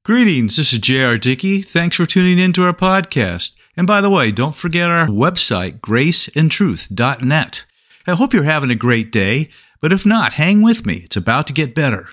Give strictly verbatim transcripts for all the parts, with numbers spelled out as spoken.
Greetings, this is J R. Dickey. Thanks for tuning in to our podcast. And by the way, don't forget our website, grace and truth dot net. I hope you're having a great day, but if not, hang with me. It's about to get better.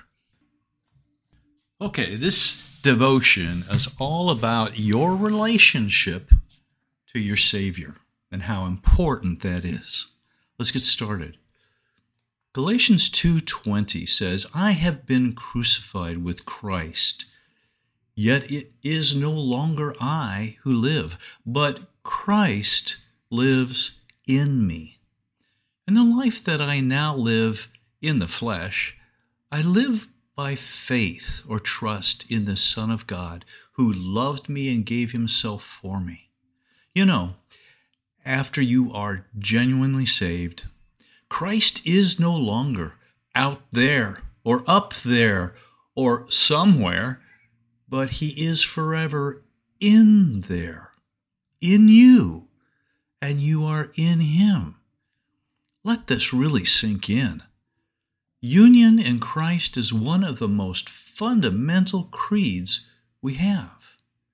Okay, this devotion is all about your relationship to your Savior and how important that is. Let's get started. Galatians two twenty says, I have been crucified with Christ. Yet it is no longer I who live, but Christ lives in me. And the life that I now live in the flesh, I live by faith or trust in the Son of God who loved me and gave himself for me. You know, after you are genuinely saved, Christ is no longer out there or up there or somewhere, but he is forever in there, in you, and you are in him. Let this really sink in. Union in Christ is one of the most fundamental creeds we have.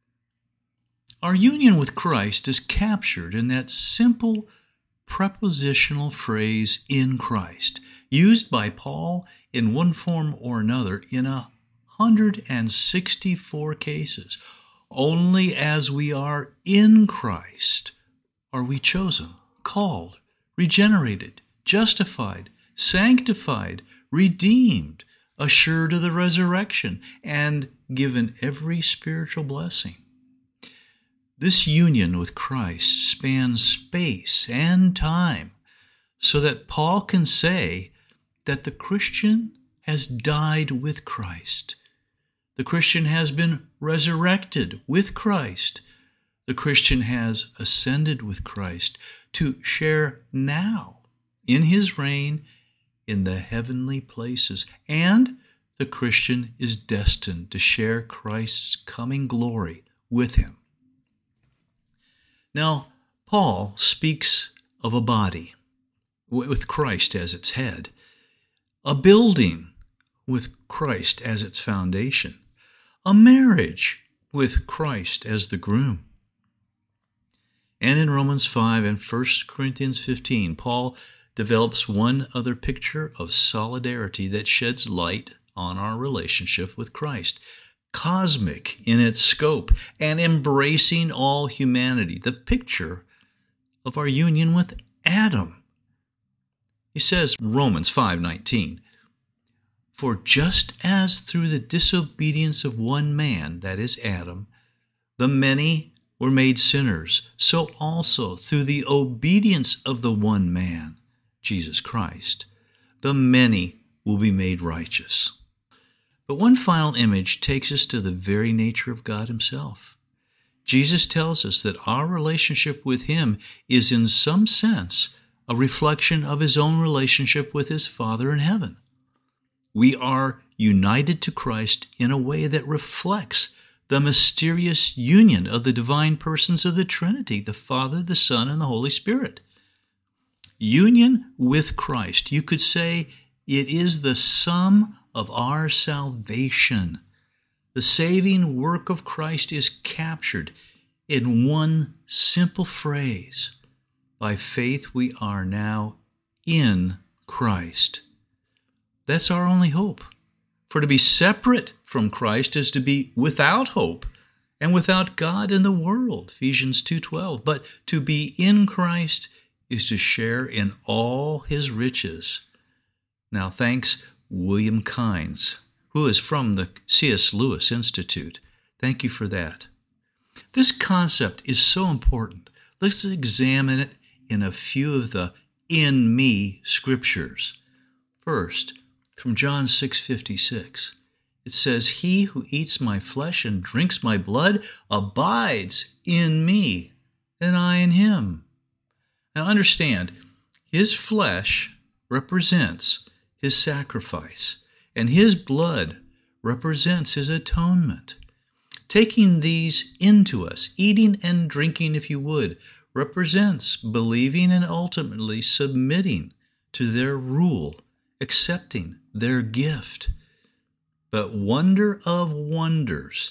Our union with Christ is captured in that simple prepositional phrase, in Christ, used by Paul in one form or another in a one hundred sixty-four cases. Only as we are in Christ are we chosen, called, regenerated, justified, sanctified, redeemed, assured of the resurrection, and given every spiritual blessing. This union with Christ spans space and time so that Paul can say that the Christian has died with Christ. The Christian has been resurrected with Christ. The Christian has ascended with Christ to share now in his reign in the heavenly places. And the Christian is destined to share Christ's coming glory with him. Now, Paul speaks of a body with Christ as its head, a building with Christ as its foundation, a marriage with Christ as the groom. And in Romans five and First Corinthians fifteen, Paul develops one other picture of solidarity that sheds light on our relationship with Christ, cosmic in its scope and embracing all humanity, the picture of our union with Adam. He says, Romans five nineteen, for just as through the disobedience of one man, that is Adam, the many were made sinners, so also through the obedience of the one man, Jesus Christ, the many will be made righteous. But one final image takes us to the very nature of God himself. Jesus tells us that our relationship with him is in some sense a reflection of his own relationship with his Father in heaven. We are united to Christ in a way that reflects the mysterious union of the divine persons of the Trinity, the Father, the Son, and the Holy Spirit. Union with Christ, you could say it is the sum of our salvation. The saving work of Christ is captured in one simple phrase. By faith we are now in Christ. That's our only hope. For to be separate from Christ is to be without hope and without God in the world, Ephesians two twelve. But to be in Christ is to share in all his riches. Now, thanks William Kynes, who is from the C S Lewis Institute. Thank you for that. This concept is so important. Let's examine it in a few of the in me scriptures. First, from John six fifty-six, it says, he who eats my flesh and drinks my blood abides in me, and I in him. Now understand, his flesh represents his sacrifice, and his blood represents his atonement. Taking these into us, eating and drinking, if you would, represents believing and ultimately submitting to their rule, accepting their gift. But wonder of wonders,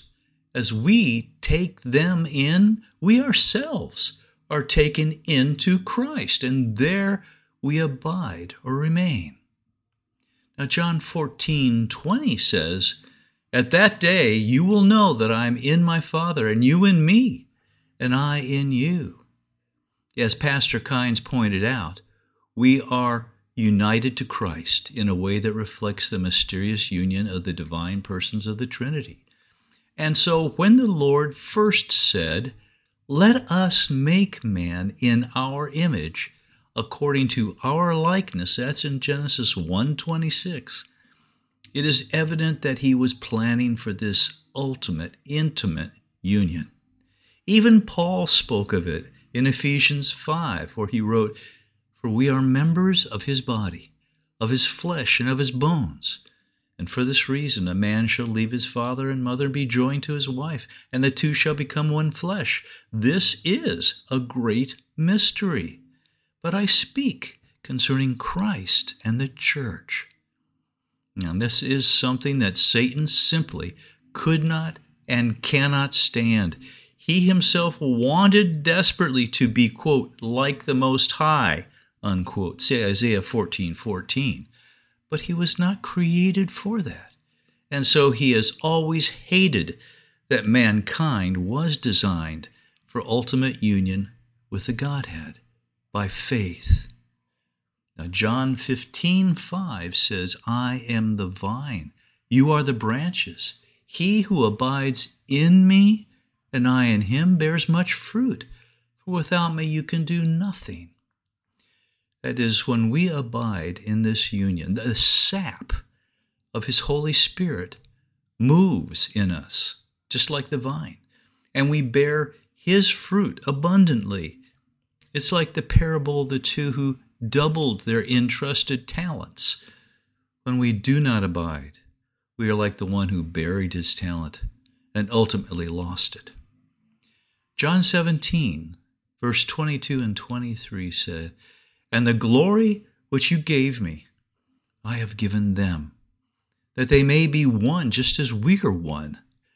as we take them in, we ourselves are taken into Christ, and there we abide or remain. Now, John fourteen twenty says, "At that day you will know that I am in my Father, and you in me, and I in you." As Pastor Kynes pointed out, we are united to Christ in a way that reflects the mysterious union of the divine persons of the Trinity. And so when the Lord first said, "Let us make man in our image, according to our likeness," that's in Genesis one twenty-six, it is evident that he was planning for this ultimate, intimate union. Even Paul spoke of it in Ephesians five, where he wrote, "For we are members of his body, of his flesh, and of his bones. And for this reason a man shall leave his father and mother and be joined to his wife, and the two shall become one flesh. This is a great mystery. But I speak concerning Christ and the church." Now, this is something that Satan simply could not and cannot stand. He himself wanted desperately to be, quote, "like the Most High," unquote, say Isaiah fourteen fourteen. But he was not created for that. And so he has always hated that mankind was designed for ultimate union with the Godhead by faith. Now, John fifteen five says, "I am the vine, you are the branches. He who abides in me and I in him bears much fruit, for without me you can do nothing." That is, when we abide in this union, the sap of his Holy Spirit moves in us, just like the vine, and we bear his fruit abundantly. It's like the parable of the two who doubled their entrusted talents. When we do not abide, we are like the one who buried his talent and ultimately lost it. John seventeen, verse twenty-two and twenty-three said, "And the glory which you gave me, I have given them, that they may be one just as we are one.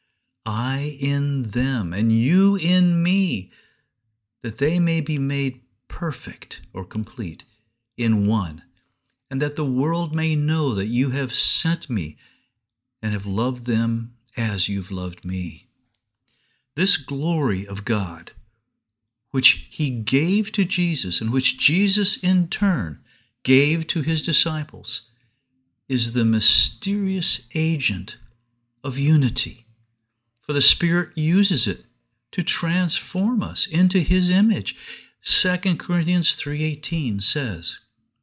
I in them, and you in me, that they may be made perfect," or complete, "in one, and that the world may know that you have sent me and have loved them as you've loved me." This glory of God, which he gave to Jesus and which Jesus in turn gave to his disciples, is the mysterious agent of unity. For the Spirit uses it to transform us into his image. Second Corinthians three eighteen says,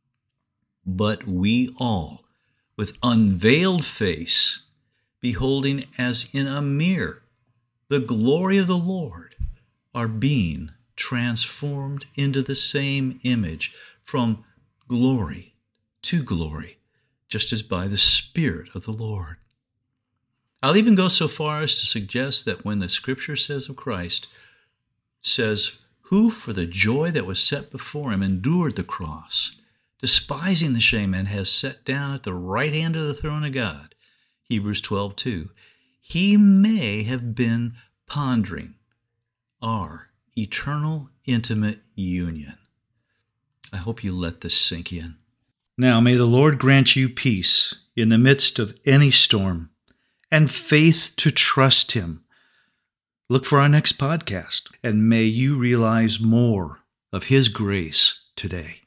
"But we all, with unveiled face, beholding as in a mirror the glory of the Lord, are being transformed into the same image from glory to glory, just as by the Spirit of the Lord." I'll even go so far as to suggest that when the Scripture says of Christ, it says, "Who for the joy that was set before him endured the cross, despising the shame, and has sat down at the right hand of the throne of God," Hebrews twelve two, he may have been pondering our eternal, intimate union. I hope you let this sink in. Now, may the Lord grant you peace in the midst of any storm and faith to trust him. Look for our next podcast, and may you realize more of his grace today.